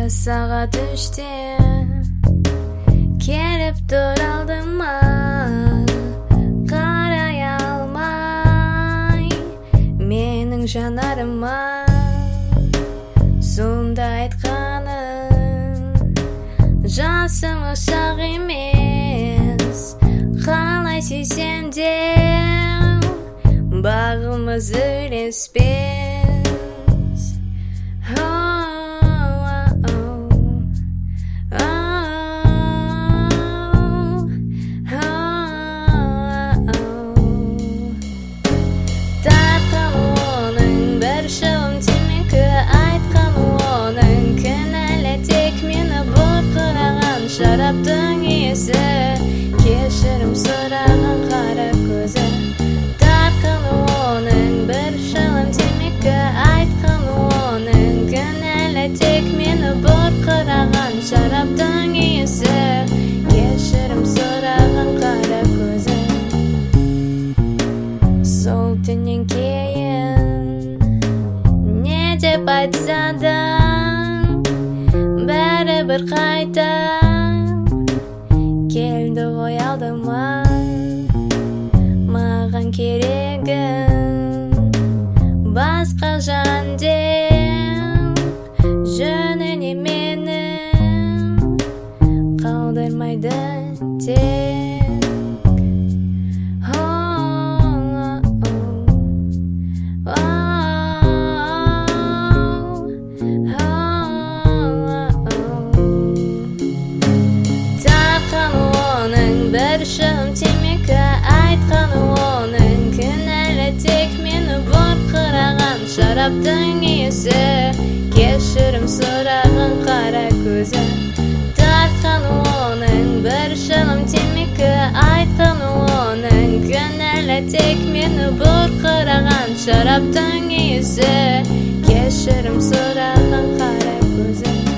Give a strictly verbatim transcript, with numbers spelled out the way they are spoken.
saat üçte kelip dur aldıma, qaray almay mening janarıma. Sonda aytqaning jasım uşaq emes, qalay seysem de bağımız öylespez. Şaraptың есі кешірім сұраған қара көзі, тартқаны оның бір шылым темекі, айтқаны оның кінәлі тек мені бұрқыраған. Шараптың есі кешірім сұраған қара көзі. Сол түннен кейін не деп айтса да бәрібір қайта келді ғой алдыма. Маған керегім басқа жан деп, жөніне менің қалдырмайды тек. Bir шылым темекі, айтқаны оның кінәлі тек мені бұрқыраған. Шараптың иесі кешірім сұраған қара көзі, тартқаны оның бір шылым темекі, айтқаны оның кінәлі тек мені бұрқыраған. Шараптың иесі кешірім сұраған қара көзі.